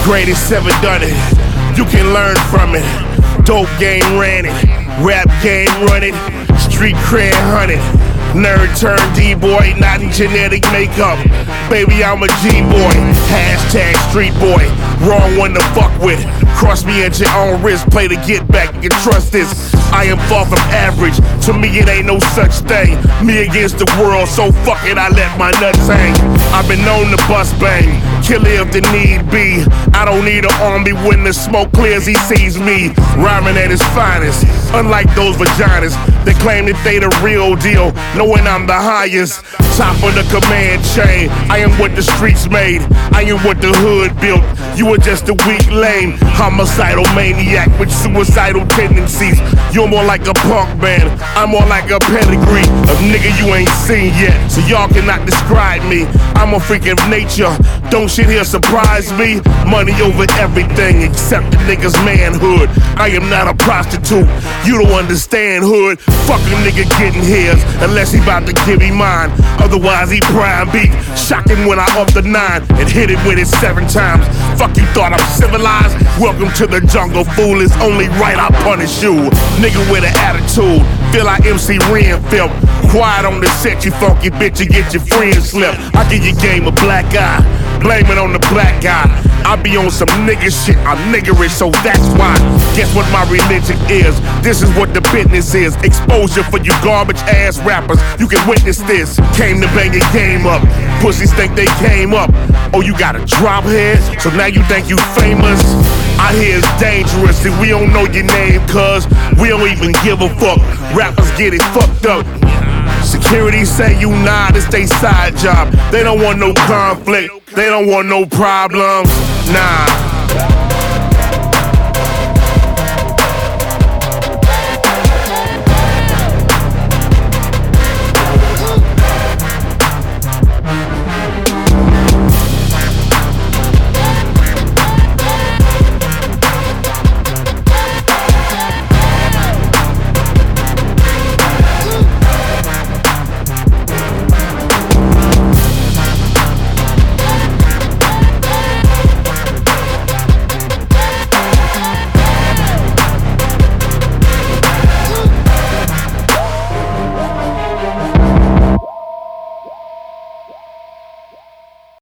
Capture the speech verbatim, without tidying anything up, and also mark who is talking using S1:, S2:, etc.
S1: Greatest ever done it. You can learn from it. Dope game ran it. Rap game run it. Street cred hunted. Nerd turned D-boy, not in genetic makeup. Baby, I'm a G-boy. Hashtag street boy. Wrong one to fuck with. Cross me at your own risk. Play to get back. You can trust this. I am far from average. To me, it ain't no such thing. Me against the world, so fuck it, I let my nuts hang. I've been known to bust bang. Kill if the need be. I don't need an army when the smoke clears, he sees me. Rhyming at his finest. Unlike those vaginas that claim that they the real deal, knowing I'm the highest. Top of the command chain. I am what the streets made. I am what the hood built. You are just a weak lame. Homicidal maniac with suicidal tendencies. You're more like a punk band. I'm more like a pedigree of nigga you ain't seen yet. So y'all cannot describe me. I'm a freak of nature. Don't shit here surprise me. Money over everything except the nigga's manhood. I am not a prostitute. You don't understand hood. Fuck a nigga getting his unless he about to give me mine. Otherwise he prime beat. Shocking when I up the nine and hit it with it seven times. Fuck you thought I'm civilized? Welcome to the jungle, fool. It's only right I punish you. Nigga with an attitude. Feel like M C Ren felt. Quiet on the set, you funky bitch, you get your friends slipped. I give your game a black eye. Blame it on the black guy. I be on some nigga shit, I'm niggerish, so that's why. Guess what my religion is? This is what the business is. Exposure for you garbage ass rappers. You can witness this. Came to bang your game up. Pussies think they came up. Oh, you got a drop head? So now you think you famous? Out here it's dangerous and we don't know your name, cuz we don't even give a fuck. Rappers get it fucked up. Security say you nah, this they side job. They don't want no conflict, they don't want no problems.